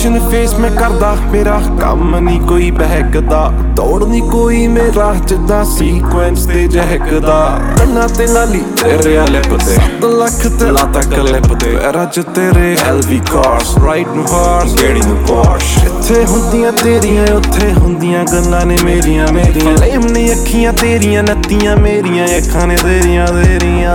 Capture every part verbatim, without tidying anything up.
Competition face ਮੈਂ ਕਰਦਾ, ਮੇਰਾ ਕੰਮ ਨਹੀਂ ਕੋਈ ਬਹਿਕਦਾ, ਦੌੜ ਨਹੀਂ ਕੋਈ ਮੇਰਾ ਜਿੱਦਾਂ ਸੀਕੁਐਂਸ ਤੇ ਜਹਿਕਦਾ। ਕੰਨਾਂ ਤੇ ਲਾਲੀ ਤੇਰੇ ਲਿਪ ਤੇ ਸੱਤ ਲੱਖ ਤੇ ਲਾਤਾ ਕਲਿਪ ਤੇ ਰਾਜ ਤੇਰੇ ਐਲ ਵੀ ਕਾਰਸ ਰਾਈਡ ਨੂੰ ਹਾਰਸ ਗੇੜੀ ਨੂੰ ਪੋਰਸ਼। ਇੱਥੇ ਹੁੰਦੀਆਂ ਤੇਰੀਆਂ ਉੱਥੇ ਹੁੰਦੀਆਂ ਗੱਲਾਂ ਨੇ ਮੇਰੀਆਂ ਮੇਰੀਆਂ ਲੇਮ ਨੇ ਅੱਖੀਆਂ ਤੇਰੀਆਂ ਨੱਤੀਆਂ ਮੇਰੀਆਂ ਅੱਖਾਂ ਨੇ ਤੇਰੀਆਂ ਤੇਰੀਆਂ।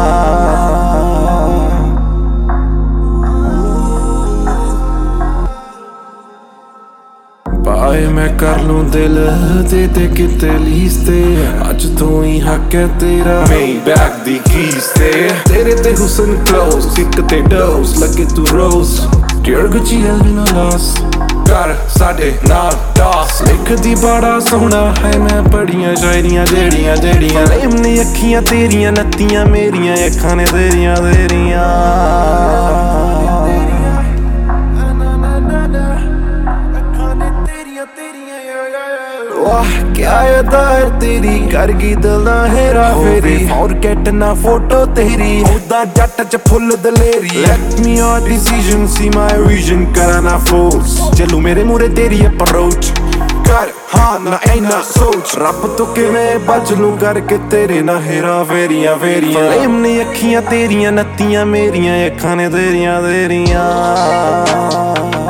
ਬਾਏ ਮੈਂ ਕਰ ਲੂੰ ਦਿਲ ਦੇ ਤੇ ਕਿਤੇ ਲੀਸ ਤੇ ਅੱਜ ਤੋਂ ਹੀ ਹੱਕ ਹੈ ਤੇਰਾ ਮੇਬੈਕ ਦੀ ਕੀਸ ਤੇ। ਤੇਰੇ ਤੇ ਹੁਸਨ ਕਲੋਜ਼ ਇੱਕ ਤੇ ਡੋਜ਼ ਲੱਗੇ ਤੂੰ ਰੋਜ਼ ਡਿਅਰ ਗੁੱਚੀ ਐਲਵਿਨ ਲਾਸ ਕਰ ਸਾਡੇ ਨਾਲ ਟਾਸ। ਲਿਖਦੀ ਬੜਾ ਸੋਹਣਾ ਹੈ ਮੈਂ ਬੜੀਆਂ ਸ਼ਾਇਰੀਆਂ ਜਿਹੜੀਆਂ ਜਿਹੜੀਆਂ ਲੇਮ ਨੇ ਅੱਖੀਆਂ ਤੇਰੀਆਂ ਨੱਤੀਆਂ ਮੇਰੀਆਂ ਅੱਖਾਂ ਨੇ ਤੇਰੀਆਂ ਤੇਰੀਆਂ। ਵਾਹ ਕਿਆ ਅਦਾ ਹੈ ਤੇਰੀ ਕਰ ਗਈ ਦਿਲ ਦਾ ਹੇਰਾ ਫੇਰੀ ਫੋਰਗੇਟ ਨਾ ਫੋਟੋ ਤੇਰੀ ਉਹਦਾ ਜੱਟ ਚ ਫੁੱਲ ਦਲੇਰੀ। ਲੈਟ ਮੀ ਆ ਡਿਸੀਜਨ ਸੀ ਮਾਈ ਵਿਜ਼ਨ ਕਰਾਂ ਨਾ ਫੋਰਸ ਚੱਲੂ ਮੇਰੇ ਮੂਰੇ ਤੇਰੀ ਅਪਰੋਚ ਕਰ ਹਾਂ ਨਾ ਐਨਾ ਸੋਚ ਰੱਬ ਤੋਂ ਕਿਵੇਂ ਬਚ ਲੂੰ ਕਰਕੇ ਤੇਰੇ ਨਾ ਹੇਰਾ ਫੇਰੀਆਂ ਫੇਰੀਆਂ ਲੇਮ ਨੇ ਅੱਖੀਆਂ ਤੇਰੀਆਂ ਨੱਤੀਆਂ ਮੇਰੀਆਂ ਅੱਖਾਂ ਨੇ ਤੇਰੀਆਂ ਤੇਰੀਆਂ।